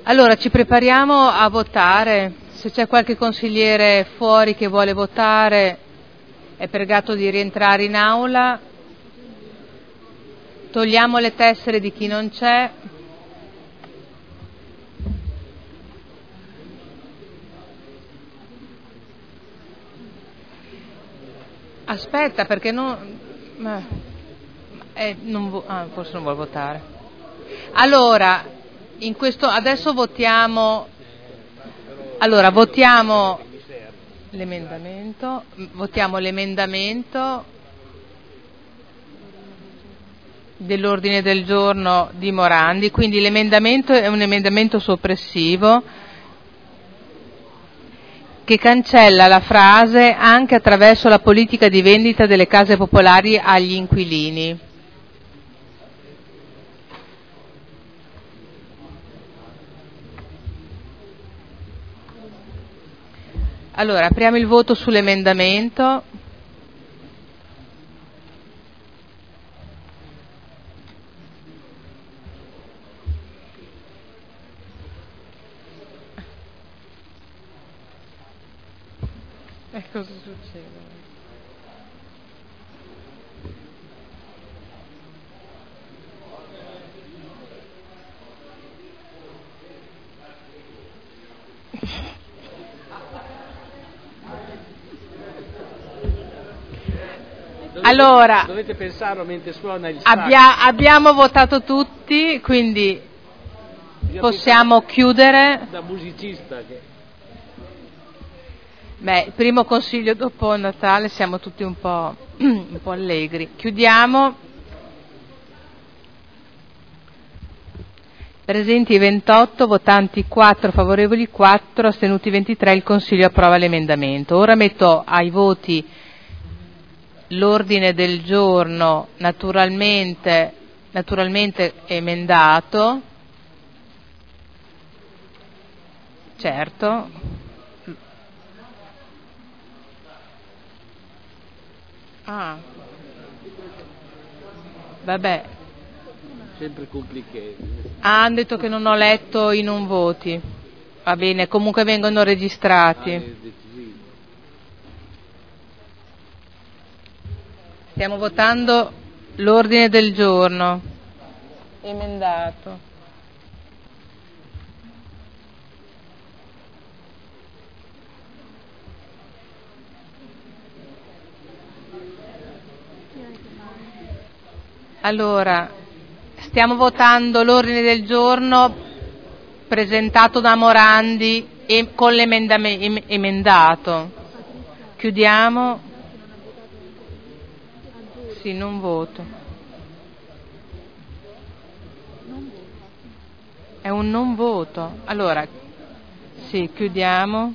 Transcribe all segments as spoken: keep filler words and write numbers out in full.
Allora, ci prepariamo a votare. Se c'è qualche consigliere fuori che vuole votare, è pregato di rientrare in aula. Togliamo le tessere di chi non c'è. Aspetta, perché non... Eh, non vo- ah, forse non vuole votare. Allora, in questo adesso votiamo. Allora, votiamo l'emendamento. Votiamo l'emendamento dell'ordine del giorno di Morandi. Quindi l'emendamento è un emendamento soppressivo che cancella la frase anche attraverso la politica di vendita delle case popolari agli inquilini. Allora, apriamo il voto sull'emendamento. E cosa succede? Allora, dovete pensarlo mentre suona il abbia, abbiamo votato tutti, quindi possiamo chiudere. Da musicista che... Beh, il primo consiglio dopo Natale siamo tutti un po', un po' allegri. Chiudiamo. Presenti ventotto, votanti quattro, favorevoli quattro, astenuti ventitré, il Consiglio approva l'emendamento. Ora metto ai voti l'ordine del giorno naturalmente, naturalmente emendato. Certo. Ah. Vabbè. Sempre complicato. Ah, hanno detto che non ho letto i non voti. Va bene, comunque vengono registrati. Ah, Stiamo votando l'ordine del giorno emendato. Allora, stiamo votando l'ordine del giorno presentato da Morandi e con l'emendamento emendato. Chiudiamo. Sì, non voto. È un non voto. Allora, sì, chiudiamo.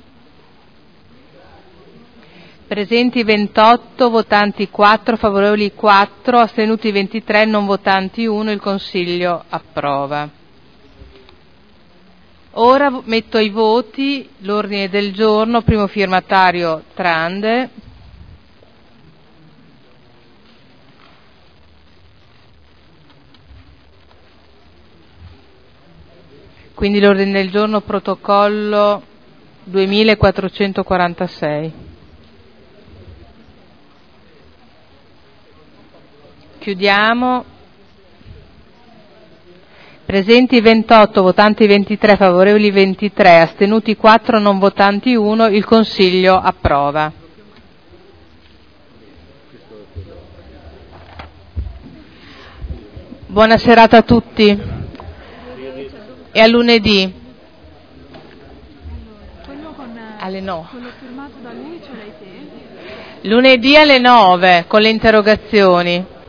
Presenti ventotto, votanti quattro, favorevoli quattro, astenuti ventitré, non votanti uno, il Consiglio approva. Ora metto ai voti l'ordine del giorno, primo firmatario Trande. Quindi l'ordine del giorno protocollo duemilaquattrocentoquarantasei. Chiudiamo. Presenti ventotto, votanti ventitré, favorevoli ventitré, astenuti quattro, non votanti uno, il Consiglio approva. Buona serata a tutti e a lunedì. Alle nove. Lunedì alle nove con le interrogazioni.